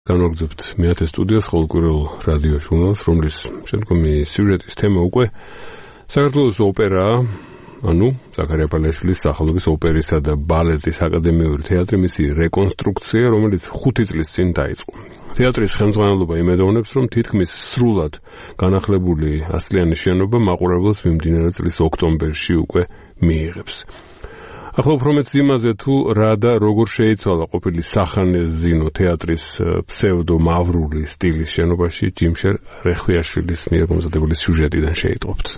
განვაგრძობთ მეათე სტუდიას ყოველკვირეულ რადიო ჟურნალს, რომლის შემდგომი სიუჟეტის თემა უკვე საქართველოს ოპერაა, ანუ ზაქარია პალიაშვილის სახელობის ოპერისა და ბალეტის აკადემიური თეატრი, მისი რეკონსტრუქცია, რომელიც 5 წლის წინ დაიწყო. თეატრის ხელმძღვანელობა იმედოვნებს, რომ თითქმის სრულად განახლებული ასლიანი შენობა მაყურებელს მიმდინარე წლის ოქტომბერში უკვე მიიღებს. ახლა უფრო მეტ იმაზე თუ რა და როგორ შეიცვალა ყოფილი სახანეზინო თეატრის ფსევდომავრული სტილის შენობაში ჯიმშერ რეხვიაშვილის მიერ მომზადებული სიუჟეტიდან შეიტყობთ.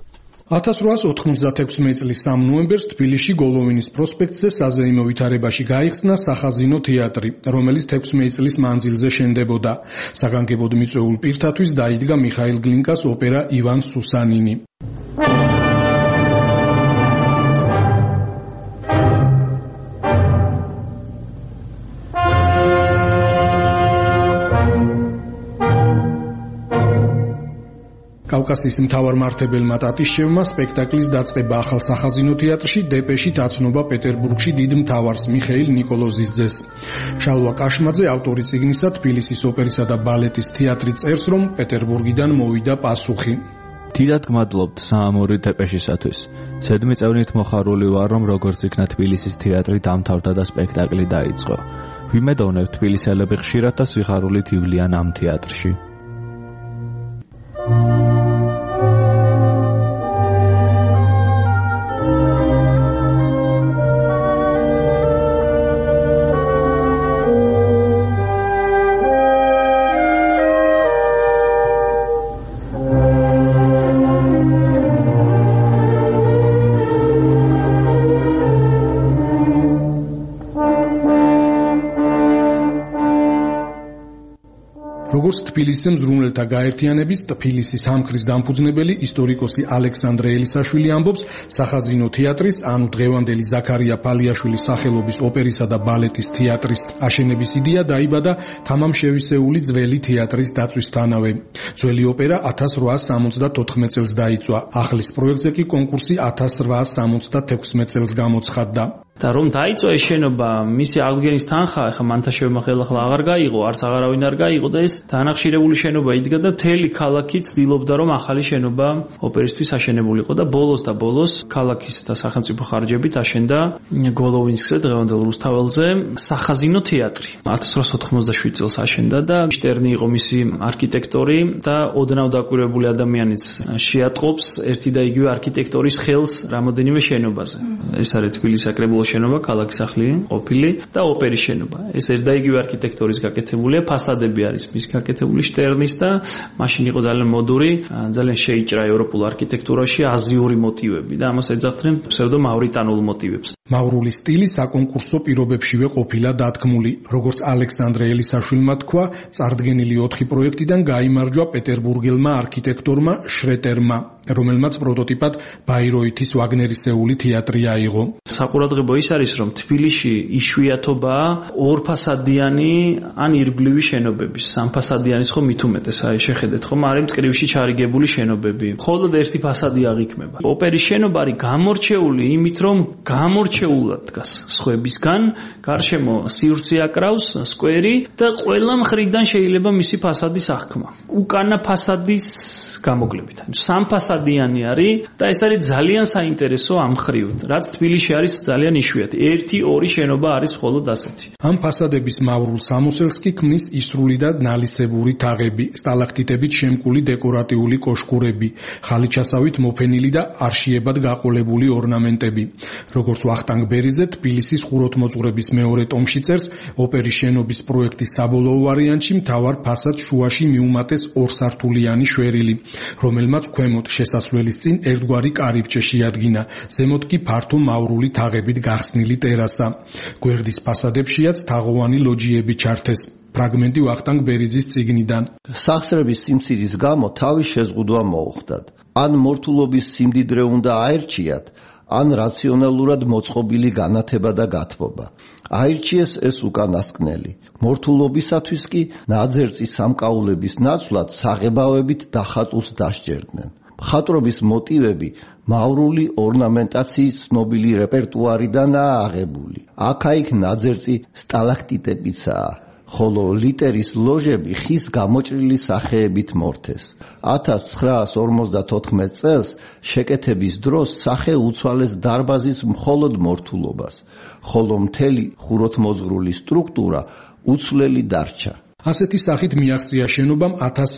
1896 წლის 3 ნოემბერს თბილისში გოლოვინის პროსპექტზე საზეიმო ვითარებაში გაიხსნა სახაზინო თეატრი, რომელიც 16 წლის მანძილზე შენდებოდა. საგანგებოდ მიწვეულ პირთათვის დაიდგა მიხაილ გლინკას ოპერა ივან სუსანინი. კავკასიის მთავარმართებელმა ტატიშჩევმა სპექტაკლის დაწყება ახალ სახაზინო თეატრში დეპეში დაცნობა პეტერბურგში დიდ მთავარს მიხეილ ნიკოლოზიძეს. შალვა კაშმაძე ავტორი წიგნისა თბილისის ოპერისა და ბალეტის თეატრი წერს, რომ პეტერბურგიდან მოვიდა პასუხი. დიდად გმადლობთ საამური დეპეშისათვის. ცედმი წევნით მოხარული ვარ, რომ როგორც იქნა თბილისის თეატრი დამთავრდა და სპექტაკლი დაიწყო. ვიმედოვნებ თბილისელები ხშირად და სიხარულით ივლიან ამ თეატრში. როგორც თბილისის მზრუნველთა გაერთიანების თბილისის სამხრის დამფუძნებელი ისტორიკოსი ალექსანდრე ელისაშვილი ამბობს, სახაზინო თეატრის, ანუ დღევანდელი ზაქარია პალიაშვილის სახელობის ოპერისა და ბალეტის თეატრის აშენების იდეა დაიბადა თამამშევისეული ძველი თეატრის დაწვისთანავე. ძველი ოპერა 1874 წელს დაიწვა. ახლის პროექტზე კი კონკურსი 1876 წელს გამოცხადდა. და რომ დაიწვა ეს შენობა, მისი აღდგენის თანხა ახლა მანთაშევმა ხელახლა აღარ გაიღო, არც აღარავინ არ გაიღო და ეს დაანახშირებული შენობა იდგა და მთელი ქალაქი ცდილობდა რომ ახალი შენობა ოპერისთვის აშენებულიყო და ბოლოს ქალაქის და სახელმწიფო ხარჯებით აშენდა გოლოვინსკზე დღევანდელ რუსთაველზე სახაზინო თეატრი. 1897 წელს აშენდა და შტერნი იყო მისი არქიტექტორი და ოდნავ დაკვირვებული ადამიანიც შეატყობს ერთი და იგივე არქიტექტორის ხელს რამოდენიმე შენობაზე. ეს არის თბილისის საკრებულო შენობა, ქალაქის სახლი ყოფილი და ოპერის შენობა. ეს ერთ და იგივე არქიტექტორის გაკეთებულია, ფასადები არის მის გაკეთებული შტერნის და მაშინ იყო ძალიან მოდური, ძალიან შეიჭრა ევროპულ არქიტექტურაში აზიური მოტივები და ამას ეძახდნენ ფსევდომავრიტანულ მოტივებს. მავრული სტილი საკონკურსო პირობებშივე ყოფილა დათქმული. როგორც ალექსანდრე ელისაშვილმა თქვა, წარდგენილი 4 პროექტიდან გაიმარჯვა პეტერბურგელმა არქიტექტორმა შრეტერმა, რომელმაც პროტოტიპად ბაიროითის ვაგნერისეული თეატრი აიღო. საყურადღებო ის არის, რომ თბილისში იშვიათობაა ორფასადიანი ან ირგვლივი შენობების. სამფასადიანის ხო მით უმეტეს, აი შეხედეთ ხომ, არის მწკრივში ჩარიგებული შენობები. მხოლოდ ერთი ფასადი აღიქმება. ოპერის შენობა არის გამორჩეული იმით, რომ გამორჩეულად დგას სხვებისგან, გარშემო სივრცე აკრავს, სკვერი და ყველა მხრიდან შეიძლება მისი ფასადის აღქმა. უკანა ფასადის გამოკლებით. სამფასადიანი არის და ეს არის ძალიან საინტერესო ამ მხრივ, რაც თბილისში არის ძალიან იშვიათი. 1-2 შენობა არის მხოლოდ ასეთი. ამ ფასადების მავრულ სამოსელს კი ქმნის ისრული და ნალისებური თაღები, სტალაქტიტებით შემკული დეკორატიული კოშკურები, ხალიჩასავით მოფენილი და არშიებად გაყოლებული ორნამენტები. როგორც ვახტანგ ბერიძე თბილისის ხუროთმოძღვრების მეორე ტომში წერს, ოპერის შენობის პროექტის საბოლოო ვარიანტში მთავარ ფასადს შუაში მიუმატეს ორსართულიანი შვერილი, რომელმაც ქვემოთ შესასვლელის წინ ერთგვარი კარიბჭე შეადგინა, ზემოთ კი ფართო მავრული თაღებით გახსნილი ტერასა. გვერდის ფასადებშიაც თაღოვანი ლოჯიები ჩართეს. ფრაგმენტი ვახტანგ ბერიძის წიგნიდან. სახსრების სიმცირის გამო თავის შეზღუდვა მოუხდათ. ან მორთულობის სიმდიდრე უნდა აერჩიათ, ან რაციონალურად მოწყობილი განათება და გათბობა. აირჩიეს ეს უკანასკნელი. მორთულობისათვის კი ნაძერწის სამკაულების ნაცვლად საღებავებით დახატულს დასჯერდნენ. მხატვრობის მოტივები მავრული ორნამენტაციის ცნობილი რეპერტუარიდანაა აღებული. აქა-იქ ნაძერწი სტალაქტიტებიცაა. ხოლო ლიტერის ლოჟები ხის გამოჭრილი სახეებით მორთეს. 1954 წელს შეკეთების დროს სახე უცვალეს დარბაზის მხოლოდ მორთულობას, ხოლო მთელი ხუროთმოძღვრული სტრუქტურა უცვლელი დარჩა. ასეთი სახით მიაღწია შენობამ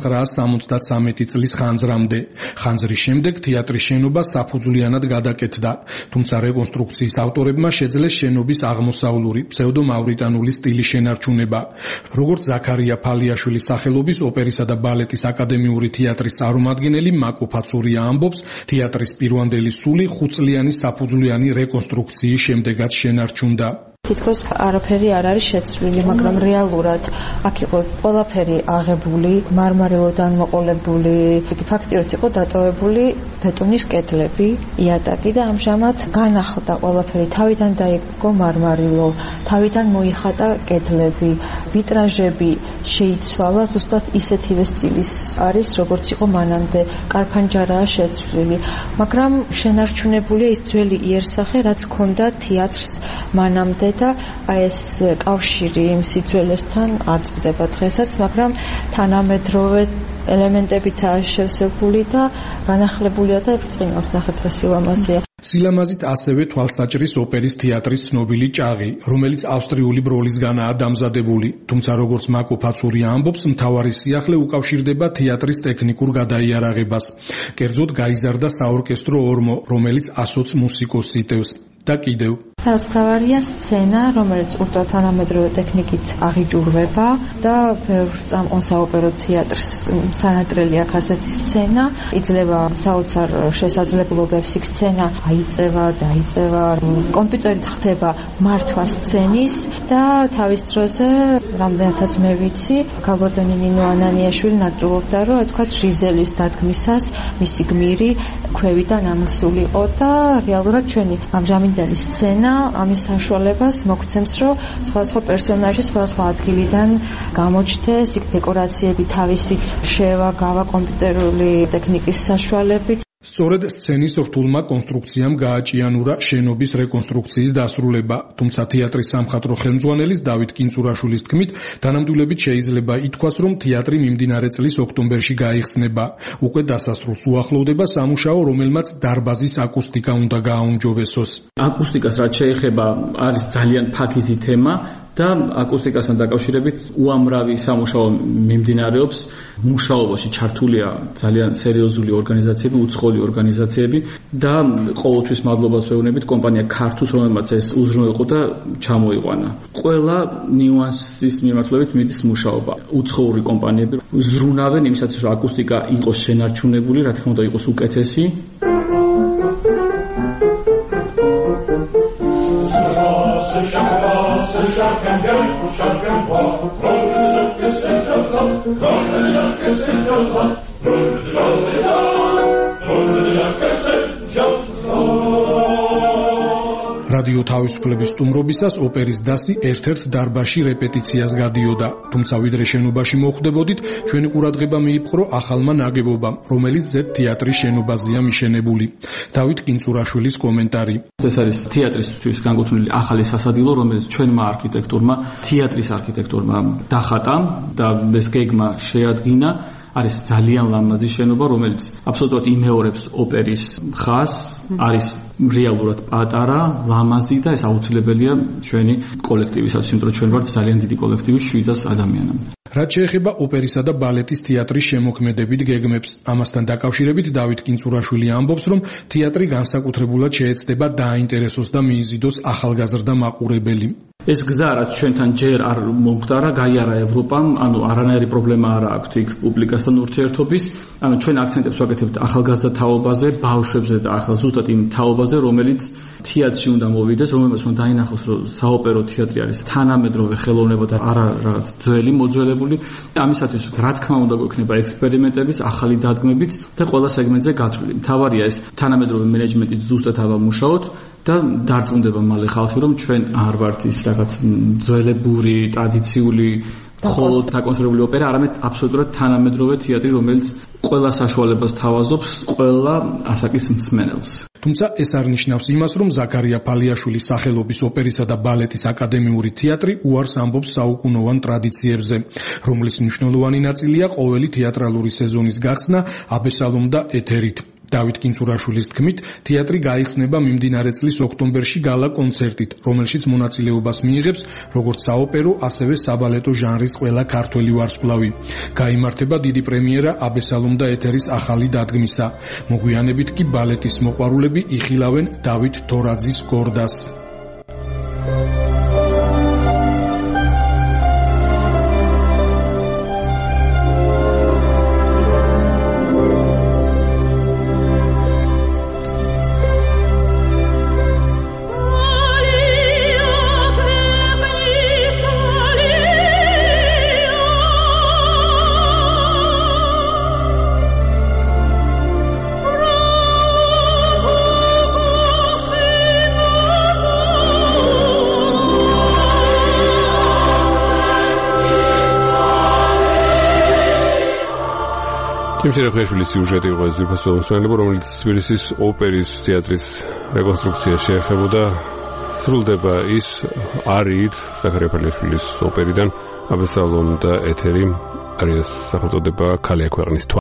1973 წლის ხანძრამდე. ხანძრის შემდეგ თეატრის შენობა საფუძვლიანად გადაკეთდა, თუმცა რეკონსტრუქციის ავტორებმა შეძლეს შენობის აღმოსავლური ფსევდომავრიტანული სტილის შენარჩუნება. როგორც ზაქარია ფალიაშვილის სახელობის ოპერისა და ბალეტის აკადემიური თეატრის წარმომადგენელი მაკო ფაცურია ამბობს, თეატრის პირვანდელი სული 5 წლიანი საფუძვლიანი რეკონსტრუქციის შემდეგაც შენარჩუნდა. თითქოს არაფერი არ არის შეცვლილი, მაგრამ რეალურად აქ იყო ყველაფერი აღებული, მარმარილოდან მოყოლებული, ფაქტიურად იყო დატოვებული ბეტონის კედლები, იატაკი და ამჟამად განახლდა ყველაფერი, თავიდან დაიგო მარმარილო, თავიდან მოიხატა კედლები, ვიტრაჟები შეიცვალა, ზუსტად ისეთივე სტილის არის, როგორც იყო მანამდე, კარფანჯარაა შეცვლილი, მაგრამ შენარჩუნებულია ის ძველი იერსახე, რაც ჰქონდა თეატრს მანამდე და ეს კავშირი იმ სიძველესთან არ წყდება დღესაც, მაგრამ თანამედროვე ელემენტებითაა შევსებული და განახლებულია და ბრწყინვალს ნახეთ რა სილამაზეა. სილამაზით ასევე თვალსაჭრის ოპერის თეატრის ცნობილი ჭაღი, რომელიც ავსტრიული ბროლისგანაა დამზადებული, თუმცა როგორც მაკო ფაცურია ამბობს, მთავარი სიახლე უკავშირდება თეატრის ტექნიკურ გადაიარაღებას. კერძოდ გაიზარდა საორკესტრო ორმო, რომელიც 120 მუსიკოსს იტევს და კიდევ თავისთავადია სცენა, რომელიც ულტრათანამედროვე ტექნიკით აღიჭურვება და ბევრ წამყვან საოპერო თეატრს სანატრელი აქვს ასეთი სცენა, იძლევა საოცარ შესაძლებლობებს, იქ სცენა აიწევა, დაიწევა, კომპიუტერით ხდება მართვა სცენის და თავის დროზე, რამდენადაც მე ვიცი, გალბატონი ნინო ანანიაშვილი ნაკრულობდა, რომ თქვა ჟიზელის დადგმისას მისი გმირი ქვევიდან ამოსული იყო და რეალურად ჩვენი ამჟამინდელი სცენა ამის საშუალებას მოგცემს, რომ სხვადასხვა პერსონაჟი სხვადასხვა ადგილიდან გამოჩნდეს, იქ დეკორაციები თავისით შევა კომპიუტერული ტექნიკის საშუალებით. სწორედ სცენის რთულმა კონსტრუქციამ გააჭიანურა შენობის რეკონსტრუქციის დასრულება, თუმცა თეატრის სამხატვრო ხელმძღვანელის დავით კინწურაშვილის თქმით, თანამდებობით შეიძლება ითქვას, რომ თეატრი მიმდინარე წლის ოქტომბერში გაიხსნება. უკვე დასასრულს უახლოვდება სამუშაო, რომელმაც დარბაზის აკუსტიკა უნდა გააუმჯობესოს. აკუსტიკას რაც შეეხება, არის ძალიან ფაქიზი თემა და აკუსტიკასთან დაკავშირებით უამრავი სამუშაო მიმდინარეობს. მუშაობაში ჩართულია ძალიან სერიოზული ორგანიზაციები, უცხოელი ორგანიზაციები და ყოველთვის მადლობას ვეუბნებით კომპანია ქართუს, რომელმაც ეს უზრუნველყო და ჩამოიყვანა. ყველა ნიუანსის მიმართულებით მიდის მუშაობა. უცხოური კომპანიები ზრუნავენ იმისათვის, რომ აკუსტიკა იყოს შენარჩუნებული, რა თქმა უნდა იყოს უკეთესი. რადიო თავისუფლების სტუმრობისას ოპერის დასი ერთ-ერთ დარბაზში რეპეტიციას გადიოდა, თუმცა ვიდრე შენობაში მოხვდებოდით, ჩვენი ყურადღება მიიპყრო ახალმა ნაგებობამ, რომელიც ზედ თეატრის შენობაზეა მიშენებული. დავით კინწურაშვილის კომენტარი. ეს არის თეატრისთვის განკუთვნილი ახალი სასადილო, რომელიც ჩვენმა არქიტექტორმა, თეატრის არქიტექტორმა დახატა და ეს გეგმა შეადგინა. არის ძალიან ლამაზი შენობა, რომელიც აბსოლუტურად იმეორებს ოპერის ხაზს, არის რეალურად პატარა, ლამაზი და ეს აუცილებელია ჩვენი კოლექტივისათვის, იმიტომ რომ ჩვენ ვართ ძალიან დიდი კოლექტივი 700 ადამიანამდე. რაც შეეხება ოპერისა და ბალეტის თეატრის შემოქმედებით გეგმებს, ამასთან დაკავშირებით დავით კინწურაშვილი ამბობს, რომ თეატრი განსაკუთრებულად შეეცდება დააინტერესოს და მიიზიდოს ახალგაზრდა მაყურებელი. ეს გზა, რაც ჩვენთან ჯერ არ მომხდარა, გაიარა ევროპამ, ანუ არანაირი პრობლემა არ აქვს იქ პუბლიკასთან ურთიერთობის. ანუ ჩვენ აქცენტებს ვაკეთებთ ახალგაზრდა თაობაზე, ბავშვებზე და ახლა ზუსტად იმ თაობაზე, რომელიც თეატრში უნდა მოვიდეს, რომელმაც უნდა დაინახოს, რომ საოპერო თეატრი არის თანამედროვე ხელოვნება და არა რაღაც ძველი მოძველებული. ამისათვის რა თქმა უნდა გვექნება ექსპერიმენტებიც, ახალი დადგმებიც და ყველა სეგმენტზე გათვლილი. მთავარია ეს თანამედროვე მენეჯმენტით ზუსტად ავამუშაოთ და დარწმუნდება მალე ხალხი, რომ ჩვენ არ ვართ ის რაღაც ძველებური, ტრადიციული მხოლოდ დაკონსერვებული ოპერა, არამედ აბსოლუტურად თანამედროვე თეატრი, რომელიც ყველა საშუალებას თავაზობს, ყველა ასაკის მსმენელს. თუმცა ეს არ ნიშნავს იმას, რომ ზაქარია ფალიაშვილის სახელობის ოპერისა და ბალეტის აკადემიური თეატრი უარს ამბობს საუკუნოვან ტრადიციებზე, რომლის მნიშვნელოვანი ნაწილია ყოველი თეატრალური სეზონის გახსნა აბესალომ და ეთერით. დავით კინცურაშვილის თქმით, თეატრი გაიხსნება მიმდინარე წლის ოქტომბერში გალა კონცერტით, რომელშიც მონაწილეობას მიიღებს როგორც საოპერო, ასევე საბალეტო ჟანრის ყველა ქართველი ვარსკვლავი. გაიმართება დიდი პრემიერა აბესალომ და ეთერის ახალი დადგმისა. მოგვიანებით კი ბალეტის მოყვარულები იხილავენ დავით თორაძის გორდას. შემშერეხეშვილის სიუჟეტი იყო ეს ძვირფასო მსმენელობა, რომელიც თბილისის ოპერის თეატრის რეკონსტრუქციას შეეხებოდა. სრულდება ის არიით ზაქარია ფალიაშვილის ოპერიდან აბესალომ და ეთერი არის სახელწოდება ქალია ქვეყნის